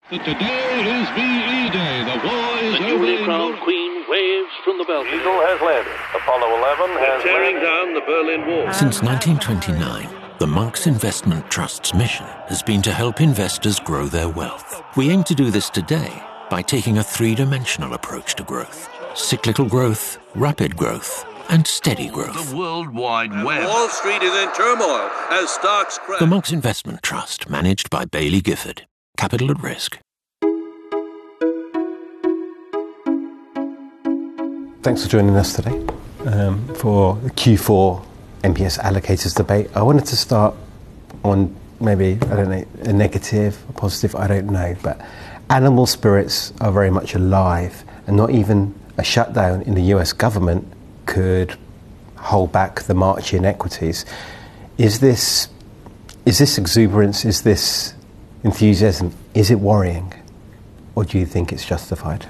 Today is VE Day. The war is The newly crowned Queen waves from the balcony. Eagle has landed. Apollo 11 has tearing landed. down the Berlin Wall. Since 1929, the Monks Investment Trust's mission has been to help investors grow their wealth. We aim to do this today by taking a three-dimensional approach to growth. Cyclical growth, rapid growth, and steady growth. The World Wide Web. Wall Street is in turmoil as stocks crash. The Monks Investment Trust, managed by Bailey Gifford. Capital at risk. Thanks for joining us today for the Q4 MPS allocators debate. I wanted to start on maybe, I don't know, a negative, a positive, I don't know, but animal spirits are very much alive, and not even a shutdown in the US government could hold back the march in equities. Is this exuberance, is this enthusiasm, is it worrying, or do you think it's justified?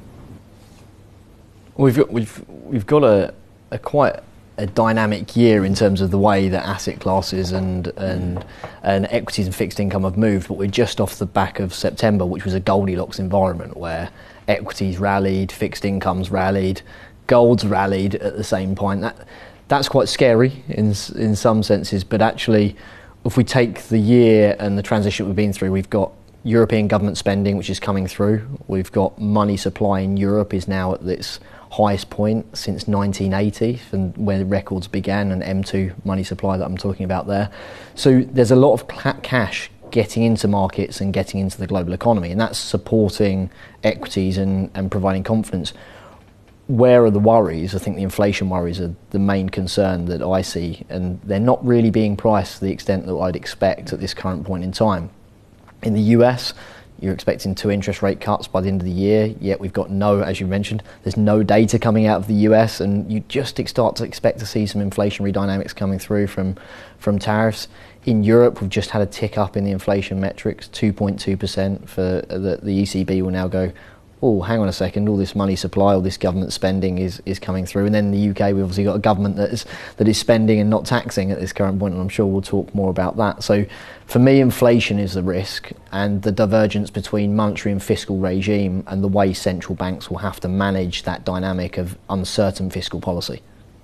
We've got a quite a dynamic year in terms of the way that asset classes and equities and fixed income have moved, but we're just off the back of September, which was a Goldilocks environment where equities rallied, fixed incomes rallied, gold's rallied at the same point. That's quite scary in some senses, but actually, if we take the year and the transition we've been through, we've got European government spending, which is coming through. We've got money supply in Europe is now at its highest point since 1980, and when records began, and M2 money supply that I'm talking about there. So there's a lot of cash getting into markets and getting into the global economy, and that's supporting equities and providing confidence. Where are the worries? I think the inflation worries are the main concern that I see, and they're not really being priced to the extent that I'd expect at this current point in time. In the US, you're expecting 2 interest rate cuts by the end of the year, yet we've got as you mentioned, there's no data coming out of the US, and you just start to expect to see some inflationary dynamics coming through from tariffs. In Europe, we've just had a tick up in the inflation metrics, 2.2% for the ECB will now go, oh, hang on a second, all this money supply, all this government spending is coming through. And then in the UK, we've obviously got a government that is spending and not taxing at this current point, and I'm sure we'll talk more about that. So for me, inflation is the risk, and the divergence between monetary and fiscal regime and the way central banks will have to manage that dynamic of uncertain fiscal policy.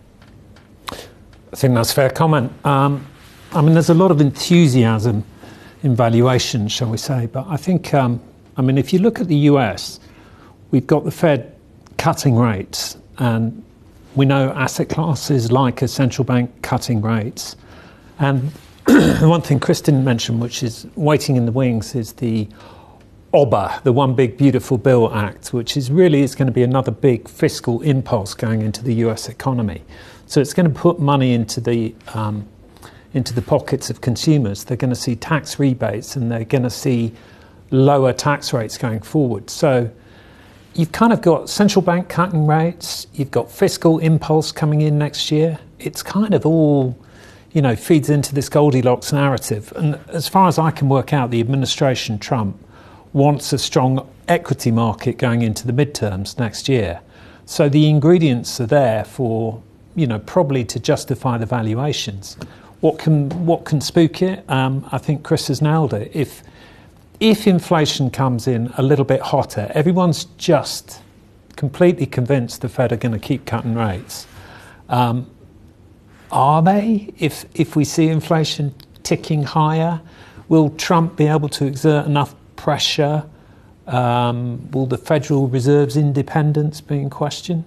I think that's a fair comment. There's a lot of enthusiasm in valuation, shall we say, but I think, if you look at the US, we've got the Fed cutting rates, and we know asset classes like a central bank cutting rates. And one thing Chris didn't mention, which is waiting in the wings, is the OBBA, the One Big Beautiful Bill Act, which is going to be another big fiscal impulse going into the US economy. So it's going to put money into the pockets of consumers. They're going to see tax rebates, and they're going to see lower tax rates going forward. So you've kind of got central bank cutting rates, you've got fiscal impulse coming in next year. It's kind of all, feeds into this Goldilocks narrative. And as far as I can work out, the administration, Trump, wants a strong equity market going into the midterms next year. So the ingredients are there for, probably to justify the valuations. What can spook it? I think Chris has nailed it. If inflation comes in a little bit hotter, everyone's just completely convinced the Fed are going to keep cutting rates. Are they? If we see inflation ticking higher, will Trump be able to exert enough pressure? Will the Federal Reserve's independence be in question?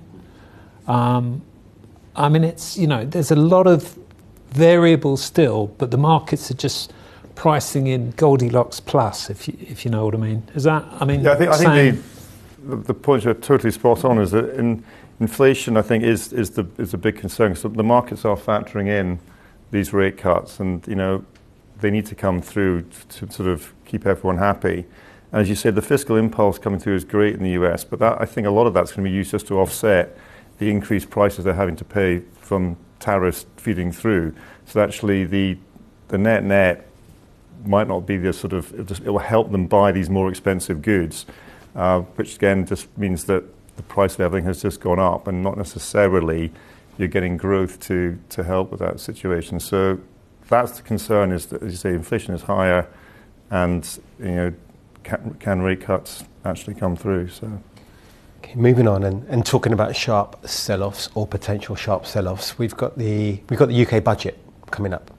It's, there's a lot of variables still, but the markets are just pricing in Goldilocks plus, if you know what I mean. Is that, Yeah, I think the point you're totally spot on is that inflation, I think, is a big concern. So the markets are factoring in these rate cuts, and they need to come through to sort of keep everyone happy. And as you said, the fiscal impulse coming through is great in the US, but I think a lot of that's going to be used just to offset the increased prices they're having to pay from tariffs feeding through. So actually, the net might not be the sort of, it will help them buy these more expensive goods, which again just means that the price of everything has just gone up, and not necessarily you're getting growth to help with that situation. So that's the concern, is that, as you say, inflation is higher, and can rate cuts actually come through. So. Okay, moving on and talking about sharp sell-offs or potential sharp sell-offs, we've got the UK budget coming up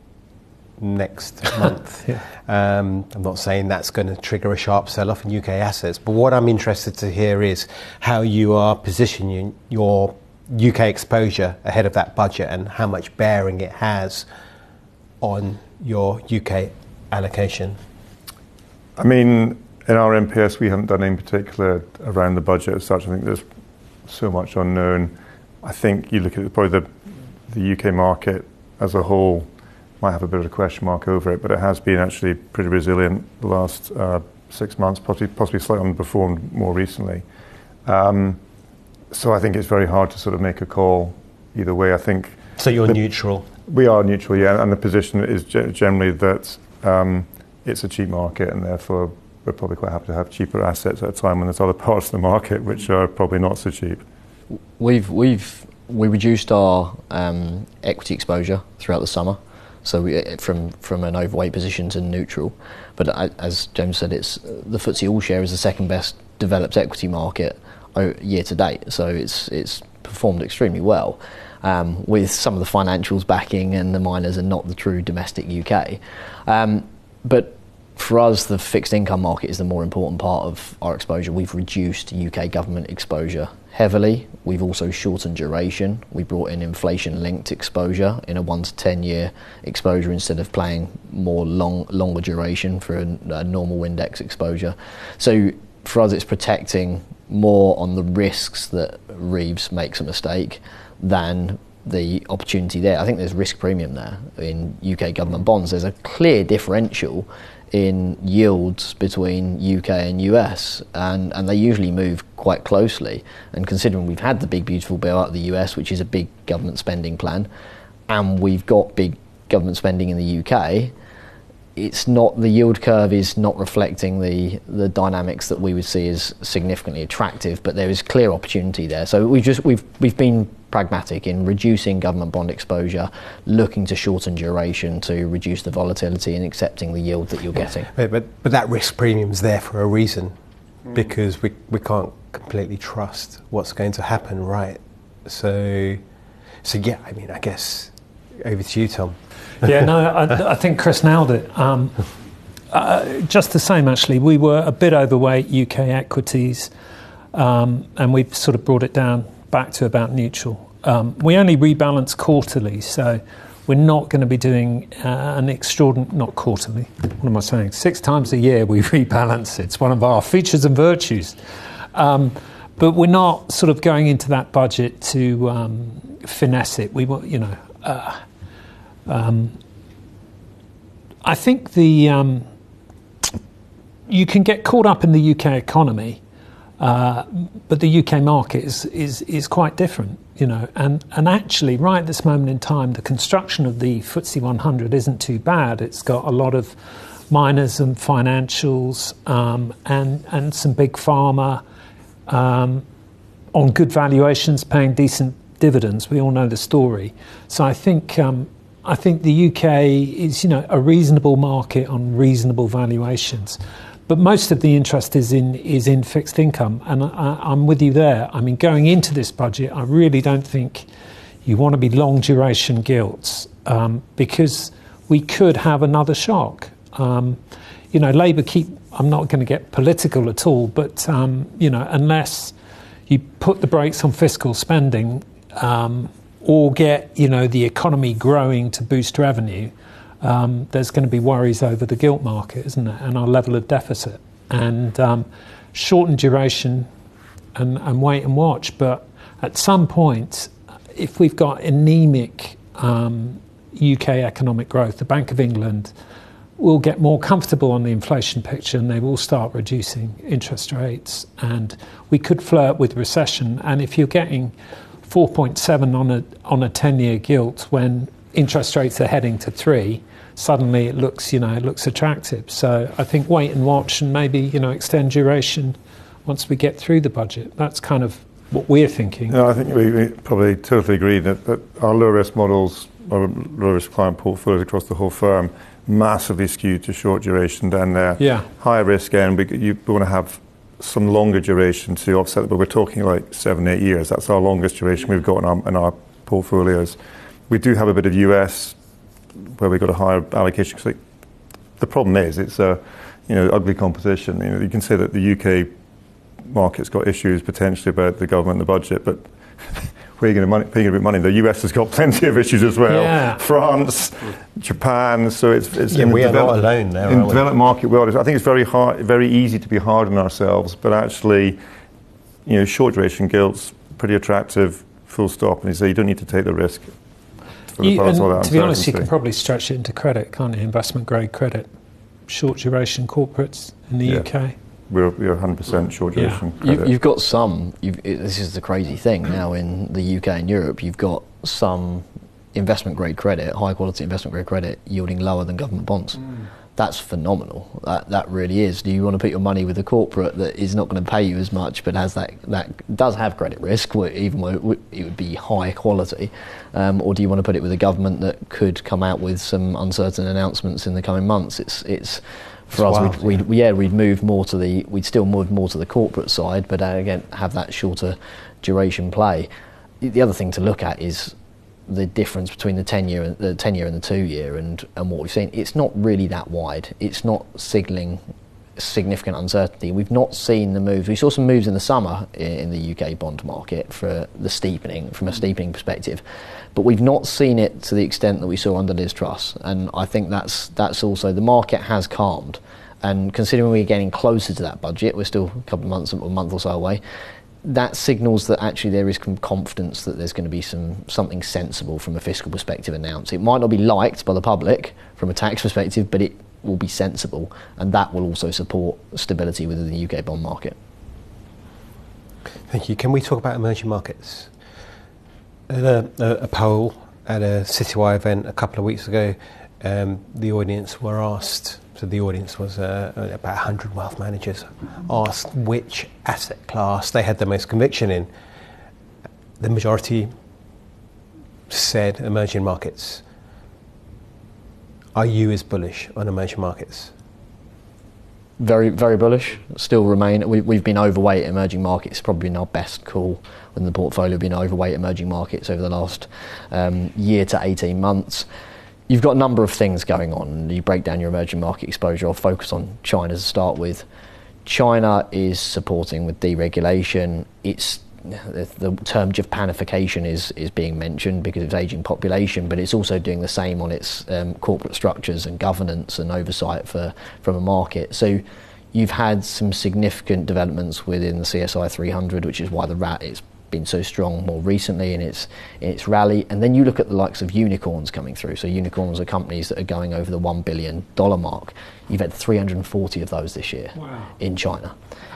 next month. Yeah. I'm not saying that's going to trigger a sharp sell-off in UK assets, but what I'm interested to hear is how you are positioning your UK exposure ahead of that budget and how much bearing it has on your UK allocation. I mean, in our MPS, we haven't done anything particular around the budget as such. I think there's so much unknown. I think you look at probably the UK market as a whole might have a bit of a question mark over it, but it has been actually pretty resilient the last 6 months, possibly slightly underperformed more recently. So I think it's very hard to sort of make a call either way. I think. So you're neutral? We are neutral, yeah, and the position is generally that it's a cheap market, and therefore we're probably quite happy to have cheaper assets at a time when there's other parts of the market which are probably not so cheap. We reduced our equity exposure throughout the summer, so we from an overweight position to neutral. But as James said, it's the FTSE All Share is the second best developed equity market year to date, so it's performed extremely well, with some of the financials backing, and the miners are not the true domestic UK. But for us, the fixed income market is the more important part of our exposure. We've reduced UK government exposure heavily. We've also shortened duration. We brought in inflation-linked exposure in a 1 to 10 year exposure instead of playing more longer duration for a normal index exposure. So for us, it's protecting more on the risks that Reeves makes a mistake than the opportunity there. I think there's risk premium there in UK government bonds. There's a clear differential in yields between UK and US, and they usually move quite closely. And considering we've had the big beautiful bill out of the US, which is a big government spending plan, and we've got big government spending in the UK, it's not, the yield curve is not reflecting the dynamics that we would see as significantly attractive, but there is clear opportunity there. So we've been pragmatic in reducing government bond exposure, looking to shorten duration to reduce the volatility, and accepting the yield that you're getting. But that risk premium is there for a reason, because we can't completely trust what's going to happen, right? So yeah, I mean, I guess over to you, Tom. Yeah, no, I think Chris nailed it. Just the same, actually. We were a bit overweight UK equities, and we've sort of brought it down back to about neutral. We only rebalance quarterly, so we're not going to be doing an extraordinary, not quarterly, what am I saying? 6 times a year we rebalance. It's one of our features and virtues. But we're not sort of going into that budget to finesse it. We want, I think you can get caught up in the UK economy, but the UK market is quite different, and actually right at this moment in time, the construction of the FTSE 100 isn't too bad. It's got a lot of miners and financials, and some big pharma on good valuations paying decent dividends. We all know the story. So I think the UK is, a reasonable market on reasonable valuations. But most of the interest is in fixed income, and I'm with you there. I mean, going into this budget, I really don't think you want to be long duration gilts, because we could have another shock. Labour I'm not going to get political at all, but unless you put the brakes on fiscal spending, or get the economy growing to boost revenue, there's going to be worries over the gilt market, isn't it, and our level of deficit, and shorten duration and wait and watch. But at some point, if we've got anemic UK economic growth, the Bank of England will get more comfortable on the inflation picture, and they will start reducing interest rates, and we could flirt with recession. And if you're getting 4.7 on a 10-year gilt when interest rates are heading to 3, suddenly it looks attractive. So I think wait and watch, and maybe extend duration once we get through the budget. That's kind of what we're thinking. No, I think we probably totally agree that our low risk models, our low risk client portfolios across the whole firm, massively skewed to short duration down there. Yeah. Higher risk end, we want to have some longer duration to offset it, but we're talking like 7-8 years. That's our longest duration we've got in our portfolios. We do have a bit of US where we've got a higher allocation. So the problem is it's a ugly composition. You can say that the UK market's got issues potentially about the government and the budget, but where are you going to put money? The US has got plenty of issues as well. Yeah. France, Japan. So it's we are not alone there. In the developed market world, I think it's very easy to be hard on ourselves, but actually, short duration gilts pretty attractive. Full stop. And you don't need to take the risk. To be honest, you can probably stretch it into credit, can't you? Investment grade credit, short duration corporates in the UK. We're 100% short duration credit. You've got some. This is the crazy thing now in the UK and Europe. You've got some investment grade credit, high quality investment grade credit, yielding lower than government bonds. That's phenomenal. That really is. Do you want to put your money with a corporate that is not going to pay you as much, but has that does have credit risk, even though it would be high quality, or do you want to put it with a government that could come out with some uncertain announcements in the coming months? It's for us, we'd move more to we'd still move more to the corporate side, but again have that shorter duration play. The other thing to look at is the difference between the 10-year and the 2-year and what we've seen. It's not really that wide. It's not signalling significant uncertainty. We've not seen the moves. We saw some moves in the summer in the UK bond market for the steepening, from a steepening perspective, but we've not seen it to the extent that we saw under Liz Truss. And I think that's also, the market has calmed. And considering we're getting closer to that budget, we're still a couple of months, a month or so away, that signals that actually there is confidence that there's going to be something sensible from a fiscal perspective announced. It might not be liked by the public from a tax perspective, but it will be sensible, and that will also support stability within the UK bond market. Thank you. Can we talk about emerging markets? A poll at a Citywire event a couple of weeks ago, the audience were asked, so the audience was about 100 wealth managers, asked which asset class they had the most conviction in. The majority said emerging markets. Are you as bullish on emerging markets? Very, very bullish. Still remain. We've been overweight emerging markets. Probably been our best call in the portfolio. Been overweight emerging markets over the last year to 18 months. You've got a number of things going on. You break down your emerging market exposure. I'll focus on China to start with. China is supporting with deregulation. The term Japanification is being mentioned because of its ageing population, but it's also doing the same on its corporate structures and governance and oversight from a market. So you've had some significant developments within the CSI 300, which is why it's been so strong more recently in its rally. And then you look at the likes of unicorns coming through. So unicorns are companies that are going over the $1 billion mark. You've had 340 of those this year. Wow. In China.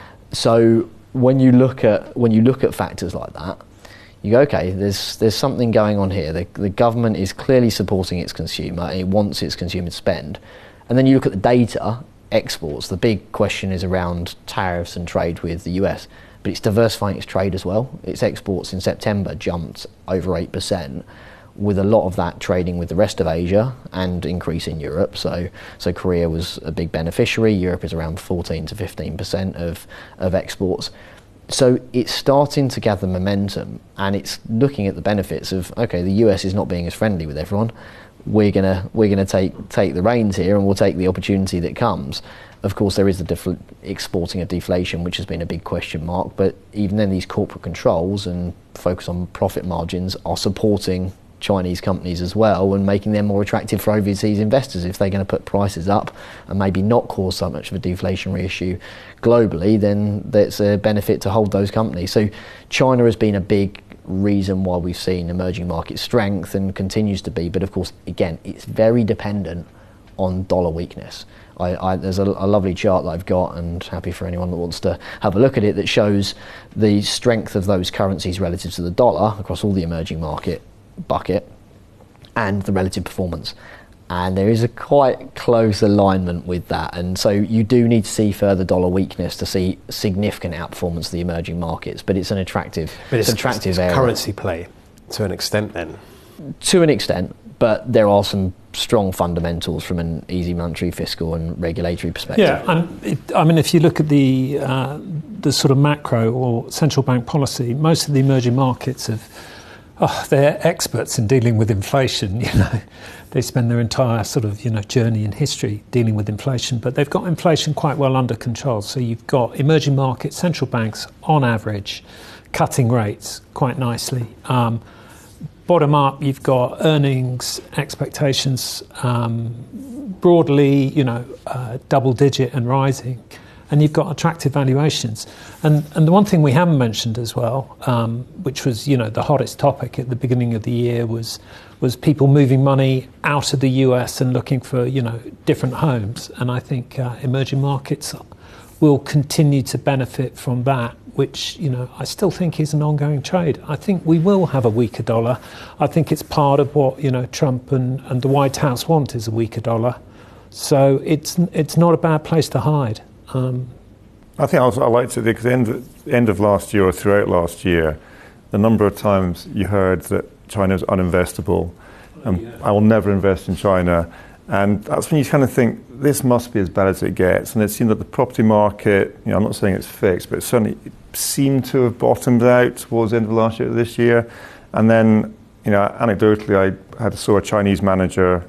So when you look at factors like that, you go, okay, there's something going on here. The government is clearly supporting its consumer. It wants its consumer to spend. And then you look at the data, exports. The big question is around tariffs and trade with the US. But it's diversifying its trade as well. Its exports in September jumped over 8%, with a lot of that trading with the rest of Asia and increase in Europe. So Korea was a big beneficiary. Europe is around 14 to 15% of exports. So it's starting to gather momentum, and it's looking at the benefits of, okay, the US is not being as friendly with everyone. We're gonna take the reins here, and we'll take the opportunity that comes. Of course, there is the exporting of deflation, which has been a big question mark, but even then these corporate controls and focus on profit margins are supporting Chinese companies as well and making them more attractive for overseas investors. If they're going to put prices up and maybe not cause so much of a deflationary issue globally, then that's a benefit to hold those companies. So China has been a big reason why we've seen emerging market strength and continues to be, but of course, again, it's very dependent on dollar weakness. There's a lovely chart that I've got, and happy for anyone that wants to have a look at it, that shows the strength of those currencies relative to the dollar across all the emerging market bucket and the relative performance. And there is a quite close alignment with that, and so you do need to see further dollar weakness to see significant outperformance of the emerging markets. But it's an attractive, area. Currency play to an extent then. To an extent, but there are some strong fundamentals from an easy monetary, fiscal and regulatory perspective. Yeah, I mean, if you look at the sort of macro or central bank policy, most of the emerging markets they're experts in dealing with inflation. They spend their entire sort of journey in history dealing with inflation, but they've got inflation quite well under control. So you've got emerging market central banks on average cutting rates quite nicely. Bottom up, you've got earnings expectations broadly, double digit and rising, and you've got attractive valuations. And the one thing we haven't mentioned as well, which was the hottest topic at the beginning of the year, was people moving money out of the US and looking for different homes. And I think emerging markets will continue to benefit from that, which I still think is an ongoing trade. I think we will have a weaker dollar. I think it's part of what Trump and the White House want is a weaker dollar. So it's not a bad place to hide. I think I liked it because the end of last year or throughout last year, the number of times you heard that China is uninvestable. I will never invest in China. And that's when you kind of think, this must be as bad as it gets. And it seemed that the property market, I'm not saying it's fixed, but it certainly seemed to have bottomed out towards the end of last year, this year. And then, anecdotally, I saw a Chinese manager,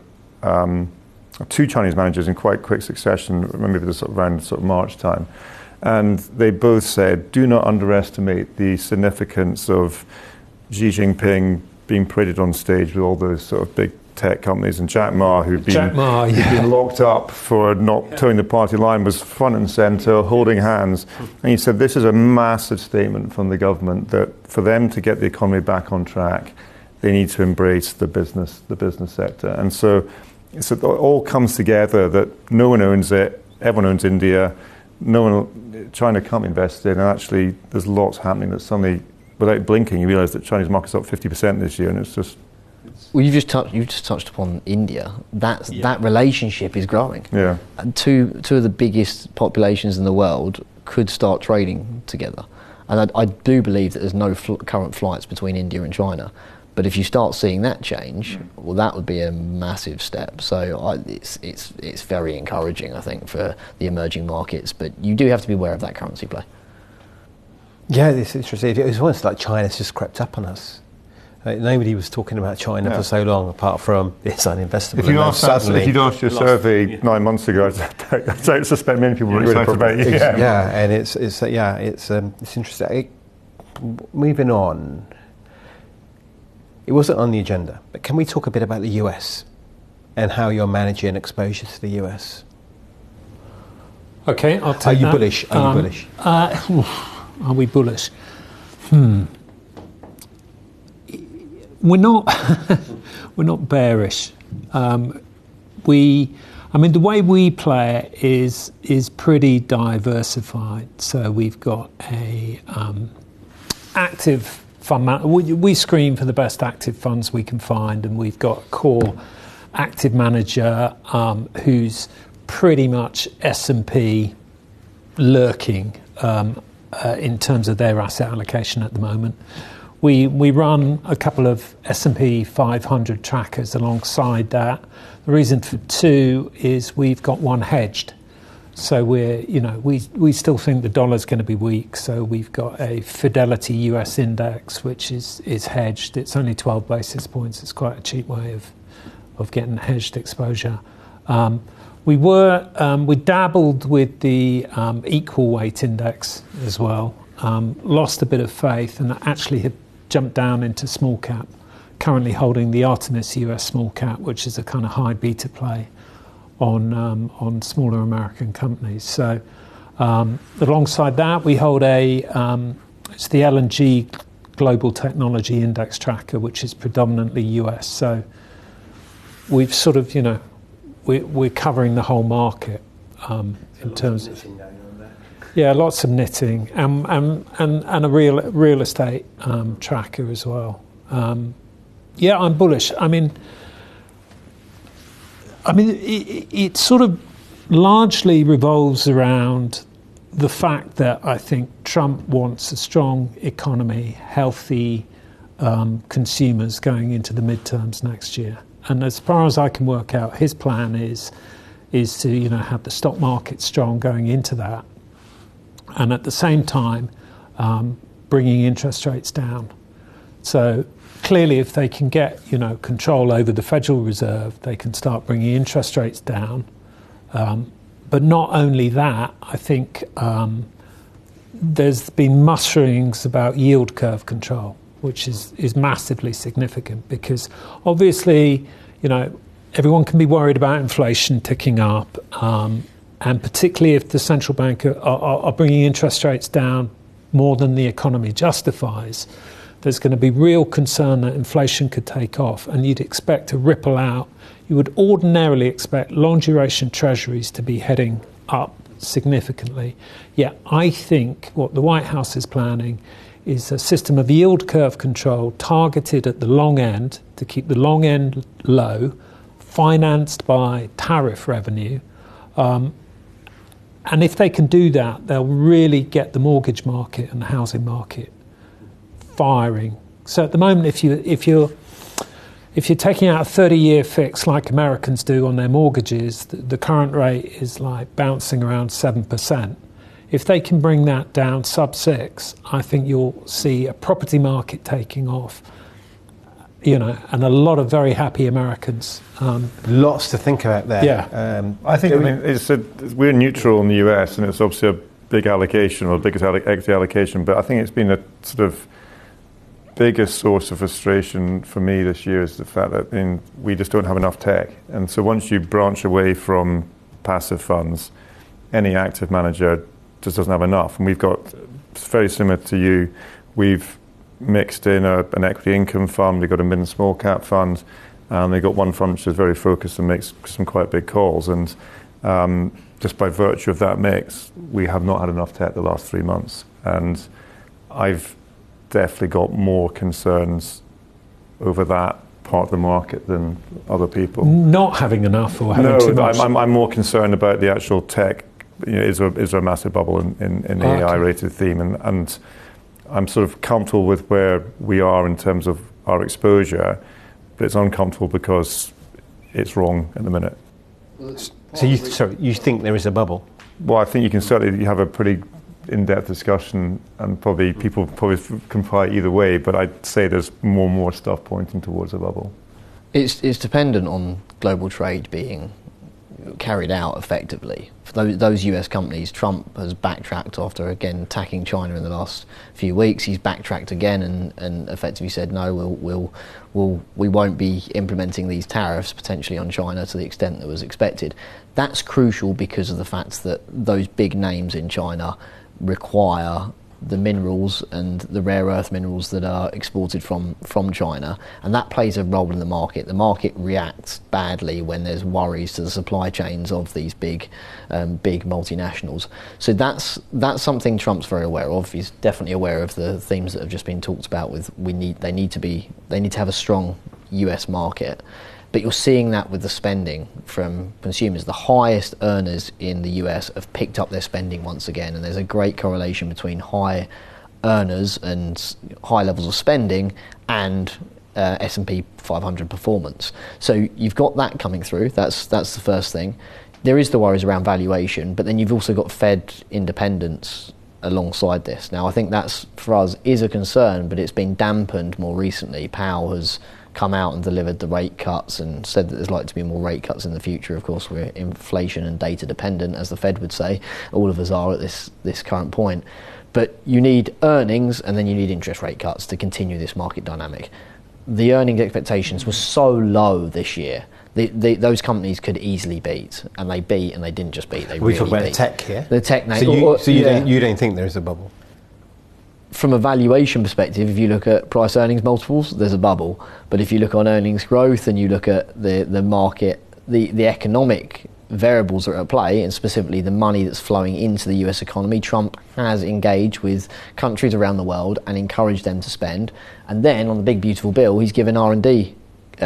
two Chinese managers in quite quick succession, maybe it was around March time. And they both said, do not underestimate the significance of Xi Jinping being paraded on stage with all those sort of big tech companies, and Jack Ma, who'd been locked up for not towing the party line, was front and centre, holding hands. And he said, this is a massive statement from the government that for them to get the economy back on track, they need to embrace the business sector. And so it all comes together that no one owns it, everyone owns India, China can't invest in, and actually there's lots happening that suddenly, without blinking, you realise that Chinese market's up 50% this year, and it's just... Well, you've just touched upon India. That relationship is growing. Yeah. And two of the biggest populations in the world could start trading together. And I do believe that there's no current flights between India and China. But if you start seeing that change, well, that would be a massive step. So it's very encouraging, I think, for the emerging markets. But you do have to be aware of that currency play. Yeah, it's interesting. It was almost like China's just crept up on us. Nobody was talking about China for so long, apart from it's uninvestable. If you'd asked your survey 9 months ago, I suspect many people were excited about it. Yeah, and it's interesting. Moving on, it wasn't on the agenda, but can we talk a bit about the US and how you're managing exposure to the US? Okay, I'll take that. Are you bullish? Are we bullish? We're not bearish. The way we play it is pretty diversified. So we've got a active fund. We screen for the best active funds we can find, and we've got a core active manager who's pretty much S&P lurking in terms of their asset allocation at the moment. We run a couple of S&P 500 trackers alongside that. The reason for two is we've got one hedged. So we still think the dollar's going to be weak. So we've got a Fidelity US index, which is hedged. It's only 12 basis points. It's quite a cheap way of getting hedged exposure. We dabbled with the equal weight index as well. Lost a bit of faith and actually had jumped down into small cap, currently holding the Artemis US small cap, which is a kind of high beta play on smaller American companies. So alongside that, we hold it's the L&G Global Technology Index Tracker, which is predominantly US. So we've sort of, we're covering the whole market in terms of... Yeah, lots of knitting and a real estate tracker as well. Yeah, I'm bullish. It sort of largely revolves around the fact that I think Trump wants a strong economy, healthy consumers going into the midterms next year. And as far as I can work out, his plan is to have the stock market strong going into that, and at the same time bringing interest rates down. So clearly, if they can get control over the Federal Reserve, they can start bringing interest rates down. But not only that, I think there's been mushrooms about yield curve control, which is massively significant, because obviously, everyone can be worried about inflation ticking up, and particularly if the central bank are bringing interest rates down more than the economy justifies, there's going to be real concern that inflation could take off, and you'd expect to ripple out. You would ordinarily expect long duration treasuries to be heading up significantly. Yet I think what the White House is planning is a system of yield curve control targeted at the long end to keep the long end low, financed by tariff revenue. And if they can do that, they'll really get the mortgage market and the housing market firing. So at the moment, if you're taking out a 30-year fix like Americans do on their mortgages, the current rate is like bouncing around 7%. If they can bring that down sub 6, I think you'll see a property market taking off, and a lot of very happy Americans. Lots to think about there. Yeah. I think we're neutral in the US, and it's obviously a big allocation, or the biggest equity allocation, but I think it's been a sort of biggest source of frustration for me this year is the fact that we just don't have enough tech. And so once you branch away from passive funds, any active manager just doesn't have enough. And we've got, very similar to you, we've mixed in an equity income fund, we've got a mid and small cap fund, and they've got one fund which is very focused and makes some quite big calls. And just by virtue of that mix, we have not had enough tech the last 3 months. And I've definitely got more concerns over that part of the market than other people. Not having enough or having too much? No, I'm more concerned about the actual tech. Is there a massive bubble in the AI-rated theme? And I'm sort of comfortable with where we are in terms of our exposure, but it's uncomfortable because it's wrong at the minute. So you think there is a bubble? Well, I think you can certainly have a pretty in-depth discussion, and people can fight either way, but I'd say there's more and more stuff pointing towards a bubble. It's dependent on global trade being carried out effectively. For those US companies, Trump has backtracked after again attacking China in the last few weeks. He's backtracked again and effectively said no, we won't be implementing these tariffs potentially on China to the extent that was expected. That's crucial because of the fact that those big names in China require the minerals and the rare earth minerals that are exported from China, and that plays a role in the market. The market reacts badly when there's worries to the supply chains of these big multinationals. So that's something Trump's very aware of. He's definitely aware of the themes that have just been talked about. They need to have a strong US market. But you're seeing that with the spending from consumers. The highest earners in the US have picked up their spending once again, and there's a great correlation between high earners and high levels of spending and S&P 500 performance. So you've got that coming through. That's the first thing. There is the worries around valuation, but then you've also got Fed independence alongside this. Now, I think that's, for us, is a concern, but it's been dampened more recently. Powell has come out and delivered the rate cuts and said that there's likely to be more rate cuts in the future. Of course, we're inflation and data dependent, as the Fed would say. All of us are at this current point. But you need earnings and then you need interest rate cuts to continue this market dynamic. The earnings expectations were so low this year. Those companies could easily beat, and they beat, and they didn't just beat. They really talk about beat. tech here. The tech name. So you don't think there is a bubble? From a valuation perspective, if you look at price earnings multiples, there's a bubble. But if you look on earnings growth and you look at the market, the economic variables that are at play, and specifically the money that's flowing into the US economy, Trump has engaged with countries around the world and encouraged them to spend. And then on the big beautiful bill, he's given R&D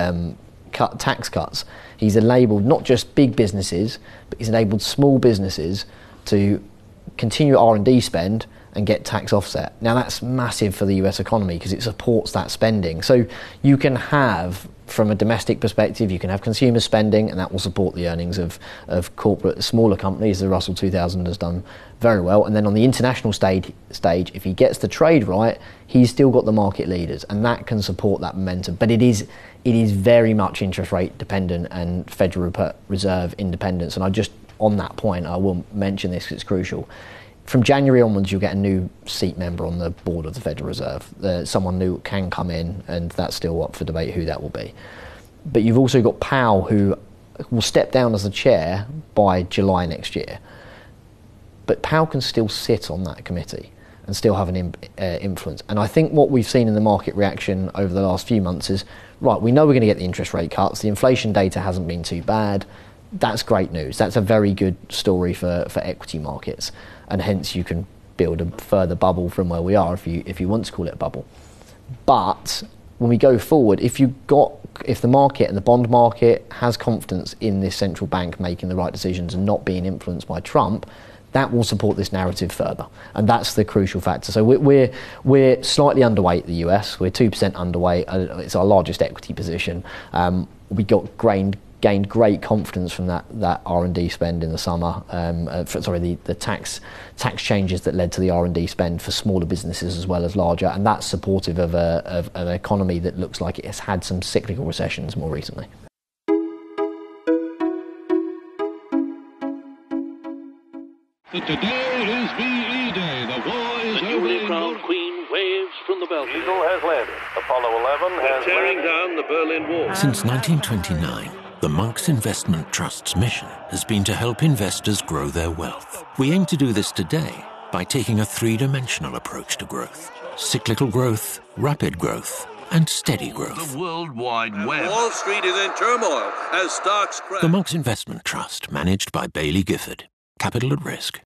tax cuts. He's enabled not just big businesses, but he's enabled small businesses to continue R&D spend and get tax offset. Now that's massive for the US economy because it supports that spending. So you can have from a domestic perspective, you can have consumer spending, and that will support the earnings of corporate, smaller companies. The Russell 2000 has done very well. And then on the international stage, if he gets the trade right, he's still got the market leaders, and that can support that momentum. But it is very much interest rate dependent and Federal Reserve independence. And on that point, I will mention this because it's crucial. From January onwards, you'll get a new seat member on the board of the Federal Reserve. Someone new can come in, and that's still up for debate who that will be. But you've also got Powell, who will step down as the chair by July next year. But Powell can still sit on that committee and still have an influence. And I think what we've seen in the market reaction over the last few months is, right, we know we're going to get the interest rate cuts. The inflation data hasn't been too bad. That's great news. That's a very good story for equity markets. And hence you can build a further bubble from where we are if you want to call it a bubble. But when we go forward, if the market and the bond market has confidence in this central bank making the right decisions and not being influenced by Trump, that will support this narrative further. And that's the crucial factor. So we're slightly underweight the US. We're 2% underweight. It's our largest equity position. We gained great confidence from that R&D spend in the summer. The tax changes that led to the R&D spend for smaller businesses as well as larger, and that's supportive of an economy that looks like it has had some cyclical recessions more recently. Today is VE Day. The war is The newly crowned Queen waves from the balcony. Eagle has landed. Apollo 11 has Tearing landed. down the Berlin Wall. Since 1929, the Monks Investment Trust's mission has been to help investors grow their wealth. We aim to do this today by taking a three-dimensional approach to growth: cyclical growth, rapid growth, and steady growth. The World Wide Web. Wall Street is in turmoil as stocks crash. The Monks Investment Trust, managed by Baillie Gifford. Capital at risk.